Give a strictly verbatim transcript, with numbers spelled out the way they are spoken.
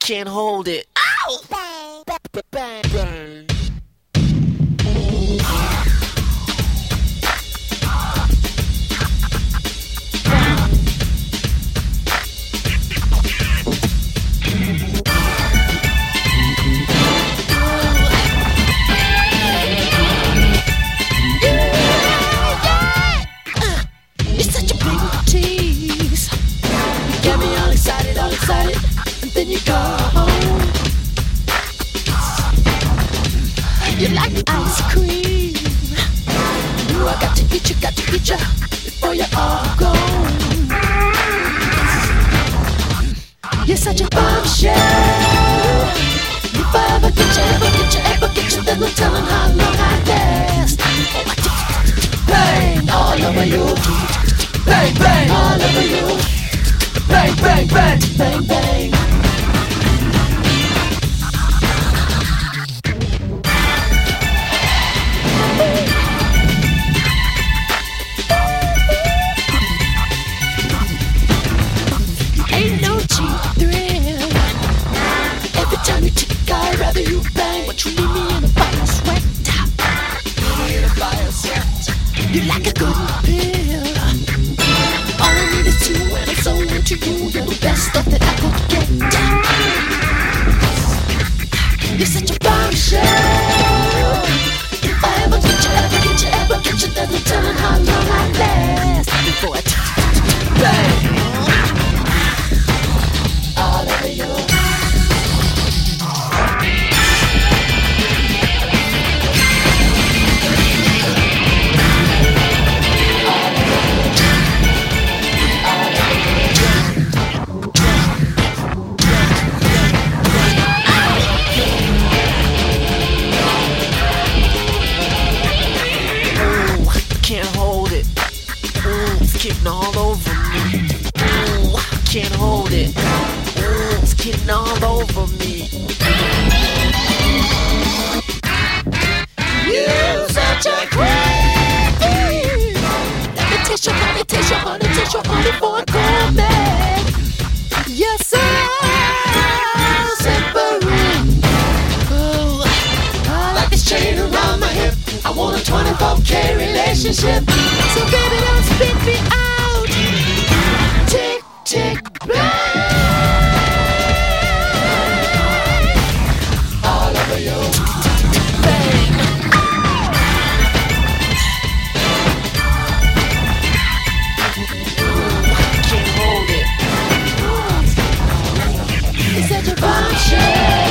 can't hold it. Ow! Bang, bang, bang, bang. Then you go home. You like ice cream. Ooh, I got to get you, got to get you before you're all gone. You're such a bombshell. If I ever get you, ever get you, ever get you, then no telling how long I last. Bang all over you. Bang, bang all over you. Bang, bang, bang, bang, bang. Ain't no cheap thrill. Every time you tick, I'd rather you bang. But you leave me in a fire sweat. In a fire sweat. You like a good pill. All I need is two, and it's so into you. You're the best stuff that I could get. You're such a bombshell. If I ever get you, ever get you, ever get you, then no telling how long I last before I bang. All over you. Can't hold it. Ooh, it's getting all over me. Ooh, can't hold it. Ooh, it's getting all over me. You such a queen. Let me taste your honey, taste your honey, taste your honey for a comeback. You're so separate. Oh, I like this chain around my hip. I want a twenty-four K relationship. So baby, don't spit me out. Tick, tick, bang. All over you. Bang. Can't hold it. It's such a bombshell.